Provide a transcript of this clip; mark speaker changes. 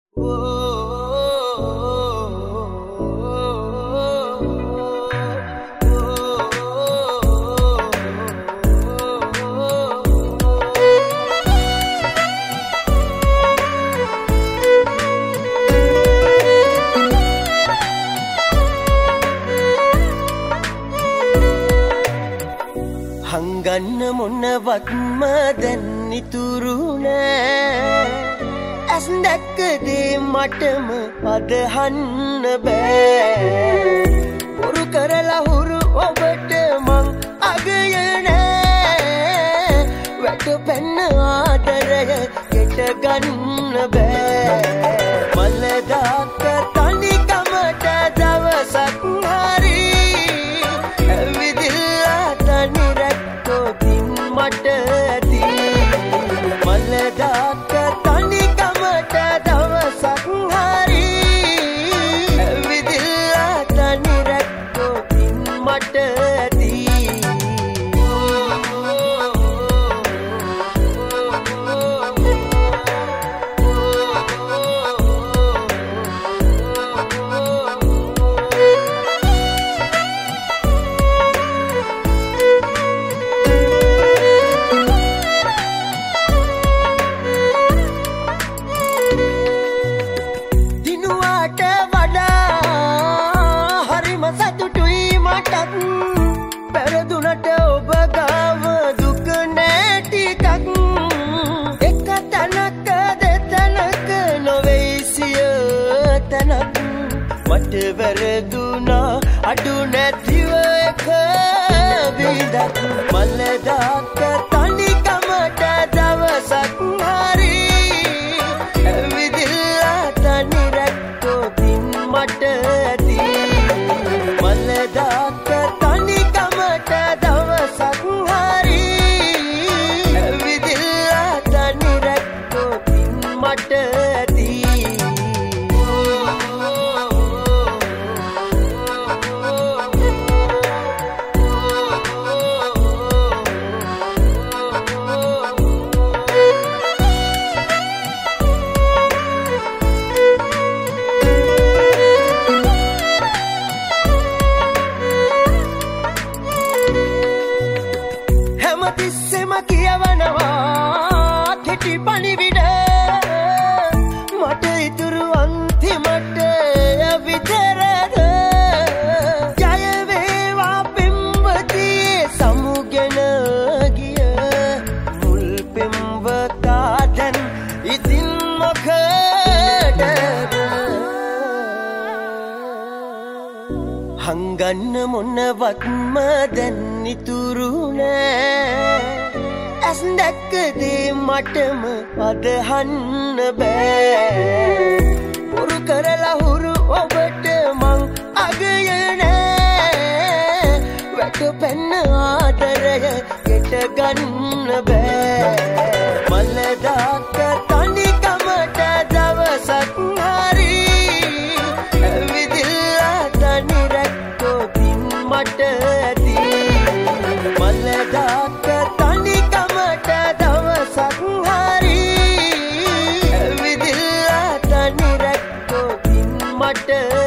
Speaker 1: හංගන්න මොනවත්ම දැන් ඉතුරු නෑ ඇස් දැක්කදේ මටම අදහන්න බෑ පුරු කරලා හුරු ඔබට මං අගය නෑ වැටපැන්න ආදරය ගෙට ගන්න බෑ මලදාක තනිකමට දවසක් හරි ඇවිදිලා තනි මට ඇති මලදාක තනිකමට දවසක් හරි ඇවිදිලා තනි රැක්කෝකින් මට ඇති පැරදුනට ඔබ ගාව දුක නැටිකක් එක තැනක දෙතැනක නොවෙයිසිය තැනක් මට වැරදුනා අඩු නැතිව එක විදක් මලදාක තනිකමට දවසක් හරි ඇවිදිලා තනි රැක්කෝකින් මට ඇති මලදාක තනිකමට දවසක් හරි ඇවිදිලා තනි රැක්කෝකින් මට ඇති හැමතිස්සෙම කියවනවා කෙටි පණිවිඩ මට ඉතුරු අන්තිමට විතරද ජය වේවා පෙම්වතියේ සමුගෙන ගිය මුල් පෙම්වතා දැන් ඉතින් මොකටද හංගන්න මොනවත්ම දැන් ඉතුරු නෑ ඇස් දැක්කදේ මටම අදහන්න බෑ පුරු කරලා හුරු ඔබට මං අගය නෑ වැටපැන්න ආදරය ගෙට ගන්න බෑ මලදාක තනිකමට දවසක් හරි ඇවිදිලා තනි රැක්කෝකින් මට ඇති මලදාක තනිකමට දවසක් හරි ඇවිදිලා තනි රැක්කෝකින් මට